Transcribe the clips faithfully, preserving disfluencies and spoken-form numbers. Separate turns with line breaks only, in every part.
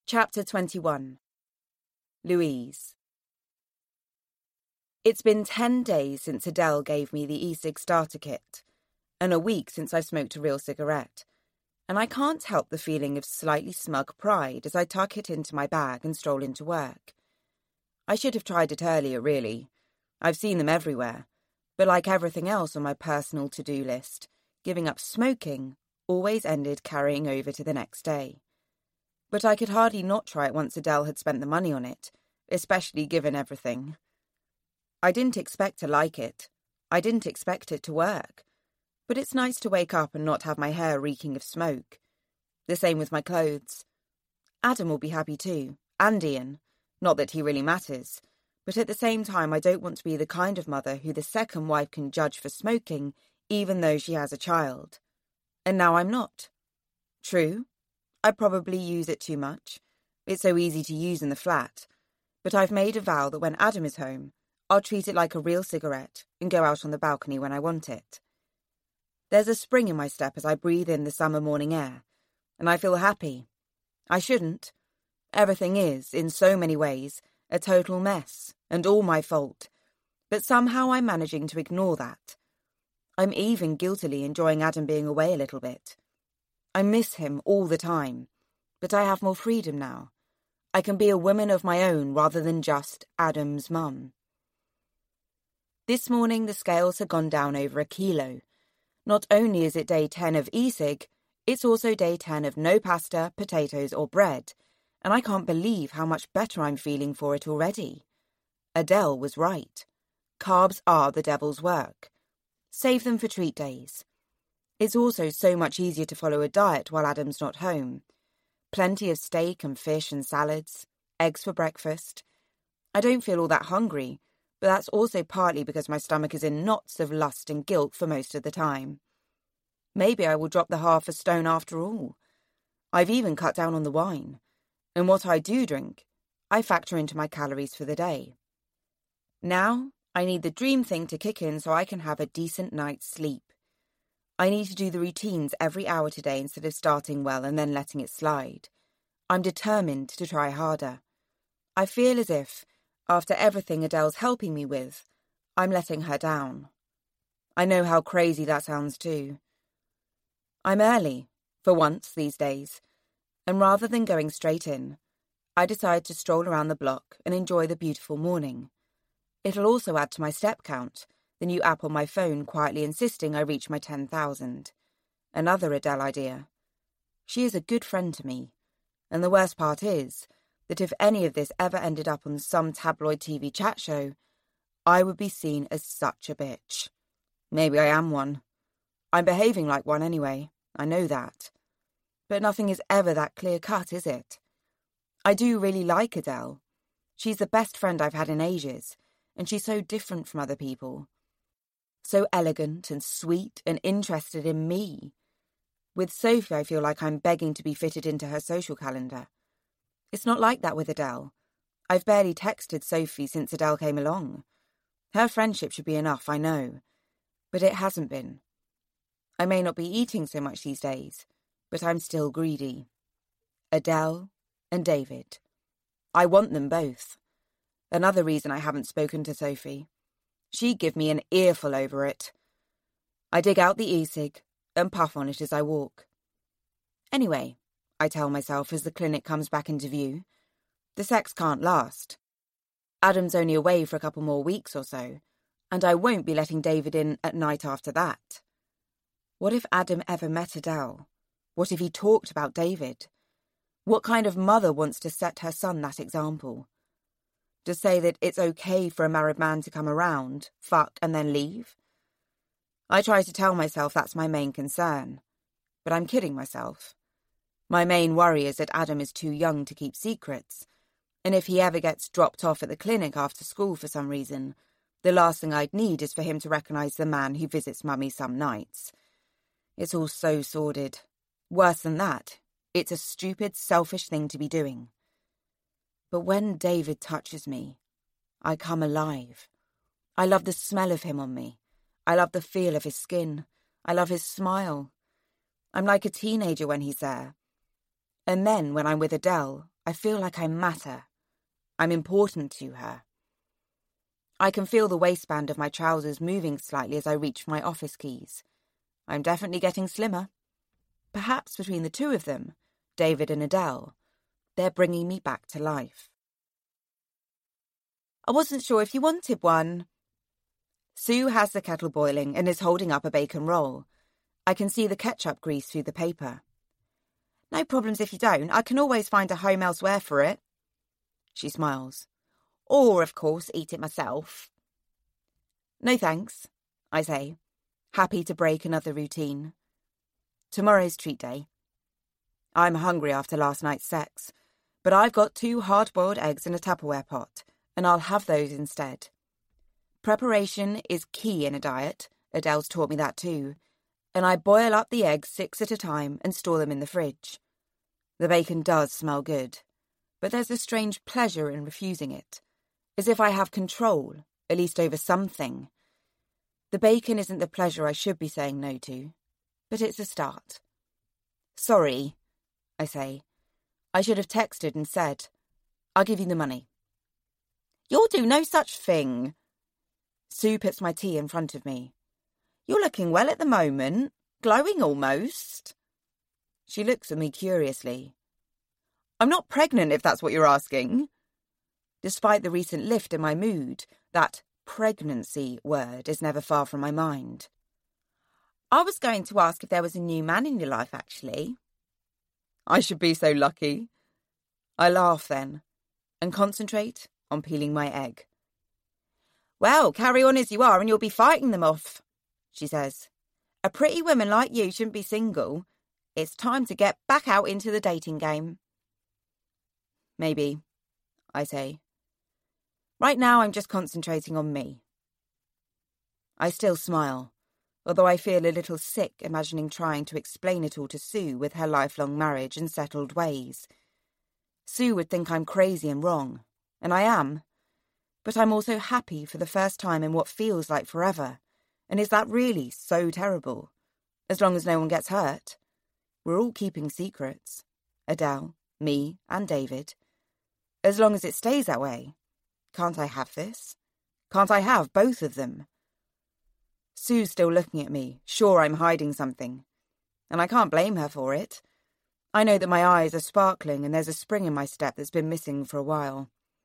Chapter twenty-one. Louise. It's been ten days since Adele gave me the e-cig starter kit, and a week since I smoked a real cigarette, and I can't help the feeling of slightly smug pride as I tuck it into my bag and stroll into work. I should have tried it earlier, really. I've seen them everywhere, but like everything else on my personal to-do list, giving up smoking always ended carrying over to the next day. But I could hardly not try it once Adele had spent the money on it, especially given everything. I didn't expect to like it. I didn't expect it to work. But it's nice to wake up and not have my hair reeking of smoke. The same with my clothes. Adam will be happy too, and Ian. Not that he really matters. But at the same time, I don't want to be the kind of mother who the second wife can judge for smoking, even though she has a child. And now I'm not. True. I probably use it too much. It's so easy to use in the flat. But I've made a vow that when Adam is home, I'll treat it like a real cigarette and go out on the balcony when I want it. There's a spring in my step as I breathe in the summer morning air, and I feel happy. I shouldn't. Everything is, in so many ways, a total mess, and all my fault. But somehow I'm managing to ignore that. I'm even guiltily enjoying Adam being away a little bit. I miss him all the time, but I have more freedom now. I can be a woman of my own rather than just Adam's mum. This morning the scales had gone down over a kilo. Not only is it day ten of e-cig, it's also day ten of no pasta, potatoes or bread, and I can't believe how much better I'm feeling for it already. Adele was right. Carbs are the devil's work. Save them for treat days. It's also so much easier to follow a diet while Adam's not home. Plenty of steak and fish and salads, eggs for breakfast. I don't feel all that hungry, but that's also partly because my stomach is in knots of lust and guilt for most of the time. Maybe I will drop the half a stone after all. I've even cut down on the wine. And what I do drink, I factor into my calories for the day. Now, I need the dream thing to kick in so I can have a decent night's sleep. I need to do the routines every hour today instead of starting well and then letting it slide. I'm determined to try harder. I feel as if, after everything Adele's helping me with, I'm letting her down. I know how crazy that sounds too. I'm early, for once these days, and rather than going straight in, I decide to stroll around the block and enjoy the beautiful morning. It'll also add to my step count, the new app on my phone quietly insisting I reach my ten thousand. Another Adele idea. She is a good friend to me, and the worst part is that if any of this ever ended up on some tabloid T V chat show, I would be seen as such a bitch. Maybe I am one. I'm behaving like one anyway, I know that. But nothing is ever that clear-cut, is it? I do really like Adele. She's the best friend I've had in ages, and she's so different from other people. So elegant and sweet and interested in me. With Sophie, I feel like I'm begging to be fitted into her social calendar. It's not like that with Adele. I've barely texted Sophie since Adele came along. Her friendship should be enough, I know. But it hasn't been. I may not be eating so much these days, but I'm still greedy. Adele and David. I want them both. Another reason I haven't spoken to Sophie. She'd give me an earful over it. I dig out the e-cig and puff on it as I walk. Anyway, I tell myself as the clinic comes back into view, the sex can't last. Adam's only away for a couple more weeks or so, and I won't be letting David in at night after that. What if Adam ever met Adele? What if he talked about David? What kind of mother wants to set her son that example? To say that it's okay for a married man to come around, fuck, and then leave? I try to tell myself that's my main concern, but I'm kidding myself. My main worry is that Adam is too young to keep secrets, and if he ever gets dropped off at the clinic after school for some reason, the last thing I'd need is for him to recognise the man who visits Mummy some nights. It's all so sordid. Worse than that, it's a stupid, selfish thing to be doing. But when David touches me, I come alive. I love the smell of him on me. I love the feel of his skin. I love his smile. I'm like a teenager when he's there. And then, when I'm with Adele, I I feel like I matter. I'm important to her. I can feel the waistband of my trousers moving slightly as I reach for my office keys. I'm definitely getting slimmer. Perhaps between the two of them, David and Adele, they're bringing me back to life. I wasn't sure if you wanted one. Sue has the kettle boiling and is holding up a bacon roll. I can see the ketchup grease through the paper. No problems if you don't. I can always find a home elsewhere for it. She smiles. Or, of course, eat it myself. No thanks, I say, happy to break another routine. Tomorrow's treat day. I'm hungry after last night's sex, but I've got two hard-boiled eggs in a Tupperware pot, and I'll have those instead. Preparation is key in a diet. Adele's taught me that too. And I boil up the eggs six at a time and store them in the fridge. The bacon does smell good, but there's a strange pleasure in refusing it, as if I have control, at least over something. The bacon isn't the pleasure I should be saying no to, but it's a start. Sorry, I say. I should have texted and said, I'll give you the money. You'll do no such thing. Sue puts my tea in front of me. You're looking well at the moment, glowing almost. She looks at me curiously. I'm not pregnant, if that's what you're asking. Despite the recent lift in my mood, that pregnancy word is never far from my mind. I was going to ask if there was a new man in your life, actually. I should be so lucky. I laugh then, and concentrate on peeling my egg. Well, carry on as you are and you'll be fighting them off, she says. A pretty woman like you shouldn't be single. It's time to get back out into the dating game. Maybe, I say. Right now I'm just concentrating on me. I still smile, although I feel a little sick imagining trying to explain it all to Sue with her lifelong marriage and settled ways. Sue would think I'm crazy and wrong, and I am. But I'm also happy for the first time in what feels like forever. And is that really so terrible? As long as no one gets hurt. We're all keeping secrets. Adele, me, and David. As long as it stays that way. Can't I have this? Can't I have both of them? Sue's still looking at me, sure I'm hiding something. And I can't blame her for it. I know that my eyes are sparkling and there's a spring in my step that's been missing for a while.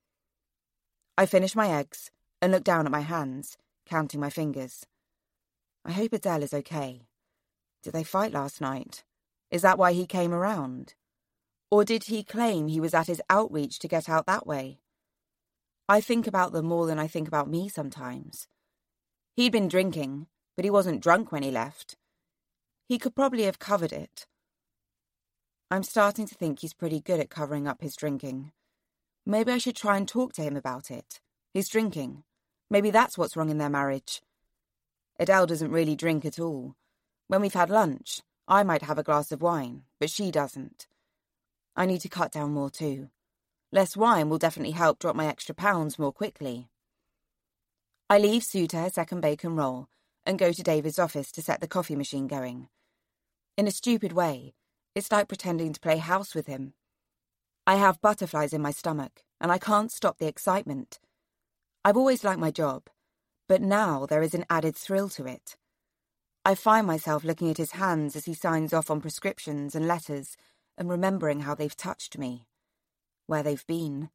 I finish my eggs and look down at my hands, counting my fingers. I hope Adele is okay. Did they fight last night? Is that why he came around? Or did he claim he was at his outreach to get out that way? I think about them more than I think about me sometimes. He'd been drinking, but he wasn't drunk when he left. He could probably have covered it. I'm starting to think he's pretty good at covering up his drinking. Maybe I should try and talk to him about it. His drinking. Maybe that's what's wrong in their marriage. Adele doesn't really drink at all. When we've had lunch, I might have a glass of wine, but she doesn't. I need to cut down more too. Less wine will definitely help drop my extra pounds more quickly. I leave Sue to her second bacon roll and go to David's office to set the coffee machine going. In a stupid way, it's like pretending to play house with him. I have butterflies in my stomach, and I can't stop the excitement. I've always liked my job, but now there is an added thrill to it. I find myself looking at his hands as he signs off on prescriptions and letters and remembering how they've touched me, where they've been.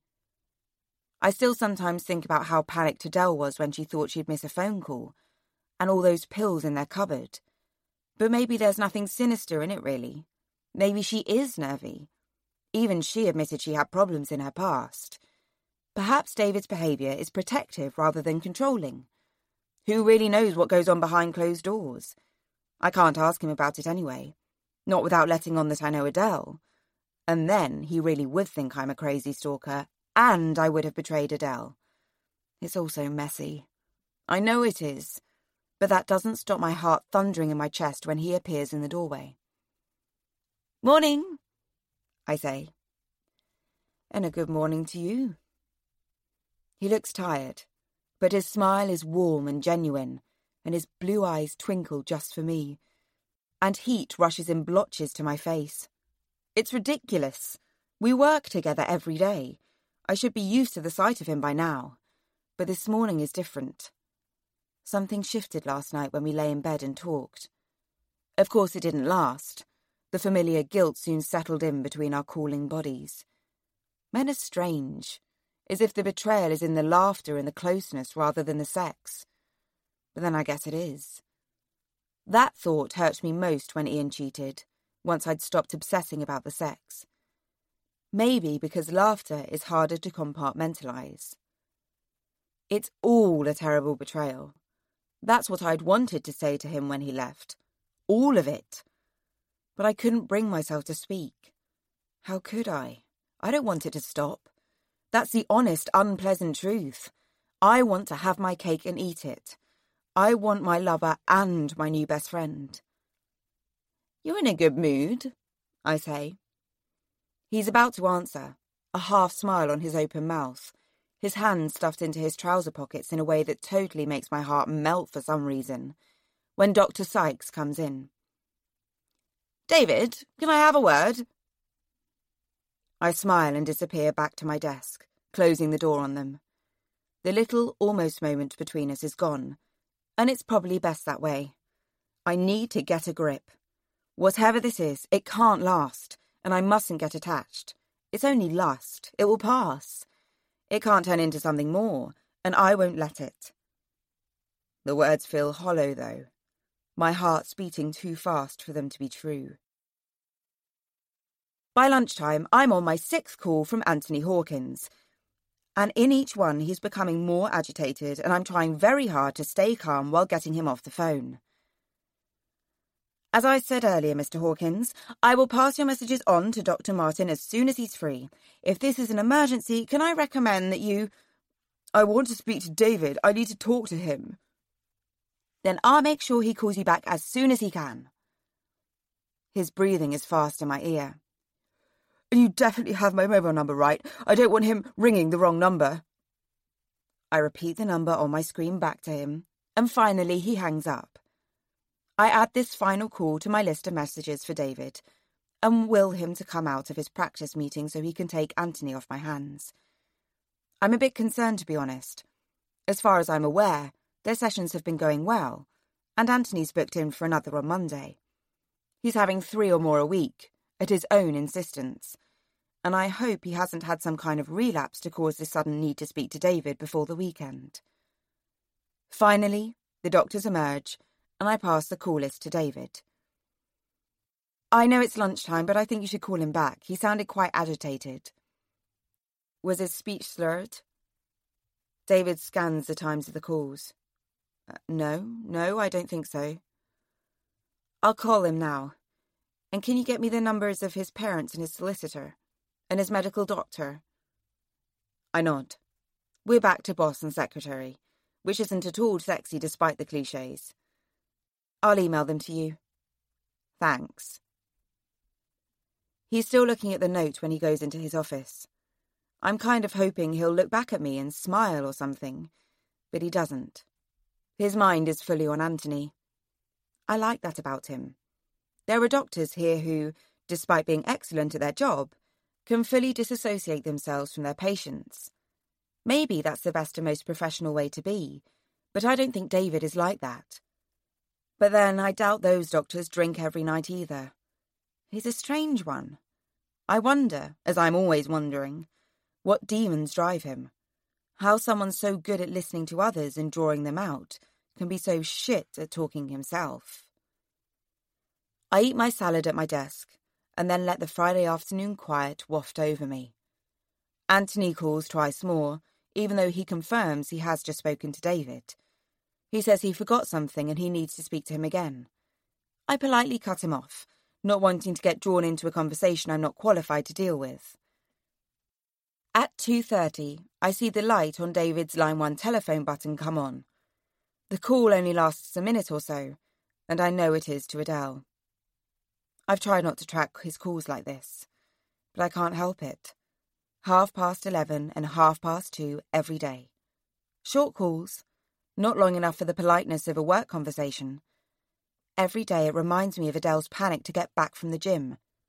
I still sometimes think about how panicked Adele was when she thought she'd miss a phone call, and all those pills in their cupboard. But maybe there's nothing sinister in it, really. Maybe she is nervy. Even she admitted she had problems in her past. Perhaps David's behaviour is protective rather than controlling. Who really knows what goes on behind closed doors? I can't ask him about it anyway. Not without letting on that I know Adele. And then he really would think I'm a crazy stalker, and I would have betrayed Adele. It's all so messy. I know it is, but that doesn't stop my heart thundering in my chest when he appears in the doorway. Morning, I say. And a good morning to you. He looks tired, but his smile is warm and genuine, and his blue eyes twinkle just for me, and heat rushes in blotches to my face. It's ridiculous, We work together every day. I should be used to the sight of him by now. But this morning is different. Something shifted last night when we lay in bed and talked. Of course it didn't last. The familiar guilt soon settled in between our cooling bodies. Men are strange, as if the betrayal is in the laughter and the closeness rather than the sex. But then I guess it is. That thought hurt me most when Ian cheated, once I'd stopped obsessing about the sex. Maybe because laughter is harder to compartmentalise. It's all a terrible betrayal. That's what I'd wanted to say to him when he left. All of it. But I couldn't bring myself to speak. How could I? I don't want it to stop. That's the honest, unpleasant truth. I want to have my cake and eat it. I want my lover and my new best friend. You're in a good mood, I say. He's about to answer, a half smile on his open mouth, his hands stuffed into his trouser pockets in a way that totally makes my heart melt for some reason, when Doctor Sykes comes in. David, can I have a word? I smile and disappear back to my desk, closing the door on them. The little almost moment between us is gone, and it's probably best that way. I need to get a grip. Whatever this is, it can't last, and I mustn't get attached. It's only lust. It will pass. It can't turn into something more, and I won't let it. The words feel hollow, though. My heart's beating too fast for them to be true. By lunchtime, I'm on my sixth call from Anthony Hawkins, and in each one he's becoming more agitated, and I'm trying very hard to stay calm while getting him off the phone. As I said earlier, Mister Hawkins, I will pass your messages on to Doctor Martin as soon as he's free. If this is an emergency, can I recommend that you... I want to speak to David. I need to talk to him. Then I'll make sure he calls you back as soon as he can. His breathing is fast in my ear. And you definitely have my mobile number, right? I don't want him ringing the wrong number. I repeat the number on my screen back to him, and finally he hangs up. I add this final call to my list of messages for David, and will him to come out of his practice meeting so he can take Anthony off my hands. I'm a bit concerned, to be honest. As far as I'm aware, their sessions have been going well, and Anthony's booked in for another on Monday. He's having three or more a week, at his own insistence, and I hope he hasn't had some kind of relapse to cause this sudden need to speak to David before the weekend. Finally, the doctors emerge, and I pass the call list to David. I know it's lunchtime, but I think you should call him back. He sounded quite agitated. Was his speech slurred? David scans the times of the calls. Uh, no, no, I don't think so. I'll call him now. And can you get me the numbers of his parents and his solicitor? And his medical doctor? I nod. We're back to boss and secretary, which isn't at all sexy despite the clichés. I'll email them to you. Thanks. He's still looking at the note when he goes into his office. I'm kind of hoping he'll look back at me and smile or something, but he doesn't. His mind is fully on Anthony. I like that about him. There are doctors here who, despite being excellent at their job, can fully disassociate themselves from their patients. Maybe that's the best and most professional way to be, but I don't think David is like that. But then I doubt those doctors drink every night either. He's a strange one. I wonder, as I'm always wondering, what demons drive him. How someone so good at listening to others and drawing them out can be so shit at talking himself. I eat my salad at my desk, and then let the Friday afternoon quiet waft over me. Anthony calls twice more, even though he confirms he has just spoken to David. He says he forgot something and he needs to speak to him again. I politely cut him off, not wanting to get drawn into a conversation I'm not qualified to deal with. At two thirty, I see the light on David's line one telephone button come on. The call only lasts a minute or so, and I know it is to Adele. I've tried not to track his calls like this, but I can't help it. Half past eleven and half past two every day. Short calls, not long enough for the politeness of a work conversation. Every day it reminds me of Adele's panic to get back from the gym.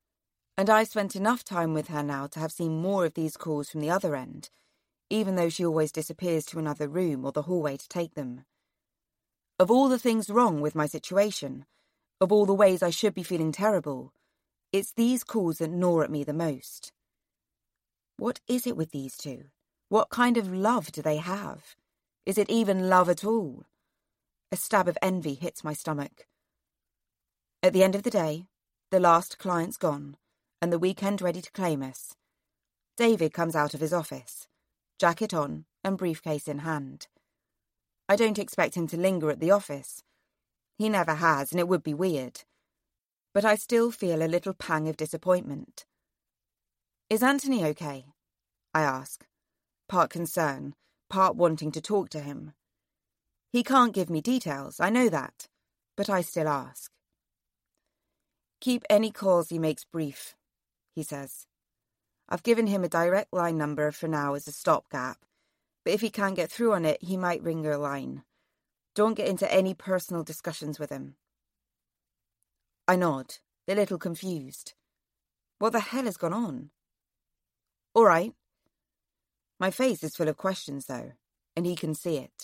And I've spent enough time with her now to have seen more of these calls from the other end, even though she always disappears to another room or the hallway to take them. Of all the things wrong with my situation, of all the ways I should be feeling terrible, it's these calls that gnaw at me the most. What is it with these two? What kind of love do they have? Is it even love at all? A stab of envy hits my stomach. At the end of the day, the last client's gone, and the weekend ready to claim us. David comes out of his office, jacket on and briefcase in hand. I don't expect him to linger at the office. He never has, and it would be weird. But I still feel a little pang of disappointment. Is Anthony okay? I ask, part concern, part wanting to talk to him. He can't give me details, I know that, but I still ask. Keep any calls he makes brief, he says. I've given him a direct line number for now as a stopgap, but if he can't get through on it, he might ring your line. Don't get into any personal discussions with him. I nod, a little confused. What the hell has gone on? All right. My face is full of questions, though, and he can see it.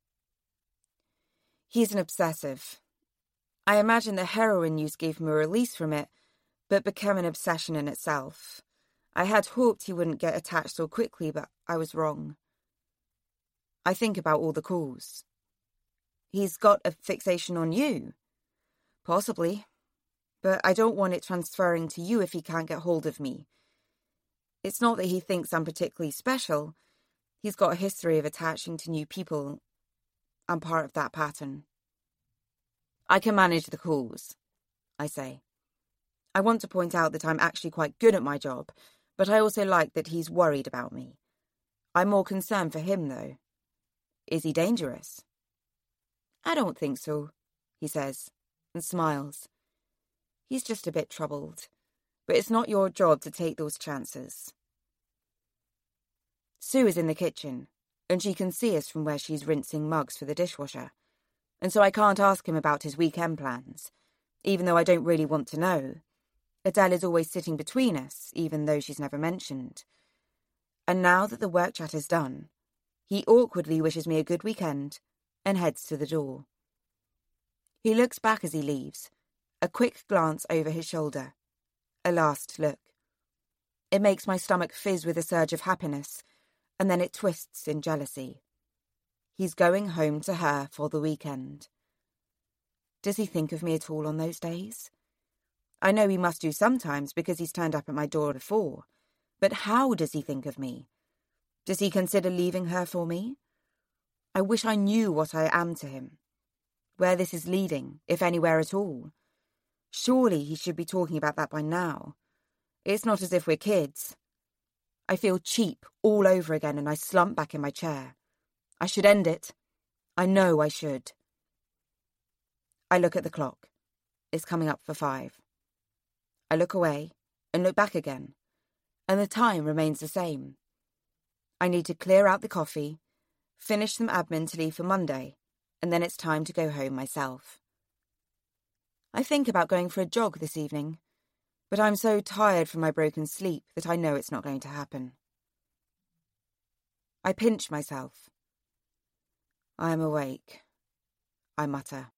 He's an obsessive. I imagine the heroin use gave him a release from it, but became an obsession in itself. I had hoped he wouldn't get attached so quickly, but I was wrong. I think about all the calls. He's got a fixation on you. Possibly. But I don't want it transferring to you if he can't get hold of me. It's not that he thinks I'm particularly special. He's got a history of attaching to new people. I'm part of that pattern. I can manage the calls, I say. I want to point out that I'm actually quite good at my job, but I also like that he's worried about me. I'm more concerned for him, though. Is he dangerous? I don't think so, he says, and smiles. He's just a bit troubled, but it's not your job to take those chances. Sue is in the kitchen, and she can see us from where she's rinsing mugs for the dishwasher, and so I can't ask him about his weekend plans, even though I don't really want to know. Adele is always sitting between us, even though she's never mentioned. And now that the work chat is done, he awkwardly wishes me a good weekend and heads to the door. He looks back as he leaves, a quick glance over his shoulder, a last look. It makes my stomach fizz with a surge of happiness, and then it twists in jealousy. He's going home to her for the weekend. Does he think of me at all on those days? I know he must do sometimes because he's turned up at my door before. But how does he think of me? Does he consider leaving her for me? I wish I knew what I am to him. Where this is leading, if anywhere at all. Surely he should be talking about that by now. It's not as if we're kids. I feel cheap all over again and I slump back in my chair. I should end it. I know I should. I look at the clock. It's coming up for five. I look away and look back again, and the time remains the same. I need to clear out the coffee, finish some admin to leave for Monday, and then it's time to go home myself. I think about going for a jog this evening, but I'm so tired from my broken sleep that I know it's not going to happen. I pinch myself. I am awake, I mutter.